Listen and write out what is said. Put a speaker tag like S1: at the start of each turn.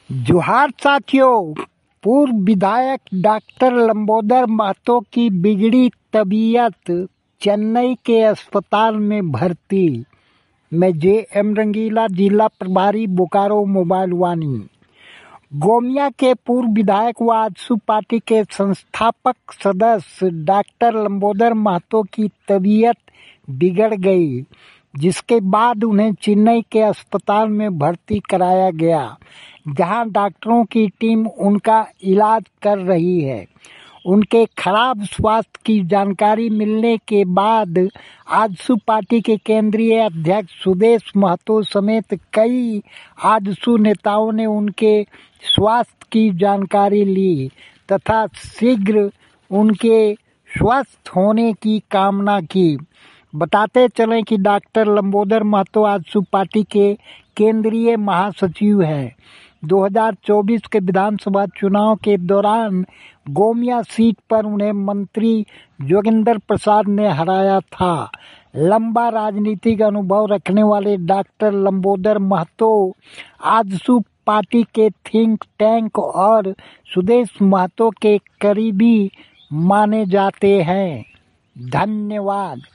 S1: जोहार साथियों। पूर्व विधायक डॉक्टर लंबोदर महतो की बिगड़ी तबीयत, चेन्नई के अस्पताल में भर्ती। मैं जे.एम. रंगीला, जिला प्रभारी बोकारो मोबाइल वाणी। गोमिया के पूर्व विधायक व आजसू पार्टी के संस्थापक सदस्य डॉक्टर लंबोदर महतो की तबीयत बिगड़ गई, जिसके बाद उन्हें चेन्नई के अस्पताल में भर्ती कराया गया, जहां डॉक्टरों की टीम उनका इलाज कर रही है। उनके खराब स्वास्थ्य की जानकारी मिलने के बाद आजसू पार्टी के केंद्रीय अध्यक्ष सुदेश महतो समेत कई आजसू नेताओं ने उनके स्वास्थ्य की जानकारी ली तथा शीघ्र उनके स्वस्थ होने की कामना की। बताते चलें कि डॉक्टर लंबोदर महतो आजसू पार्टी के केंद्रीय महासचिव हैं। 2024 के विधानसभा चुनाव के दौरान गोमिया सीट पर उन्हें मंत्री जोगिंदर प्रसाद ने हराया था। लंबा राजनीतिक अनुभव रखने वाले डॉक्टर लंबोदर महतो आजसू पार्टी के थिंक टैंक और सुदेश महतो के करीबी माने जाते हैं। धन्यवाद।